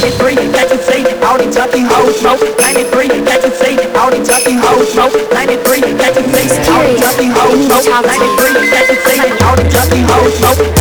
93, that you say, all these junkie hoes smoke. 93, that you say, all these junkie hoes smoke. 93, that you say, all these junkie hoes smoke. 93, that you say, all these junkie hoes smoke.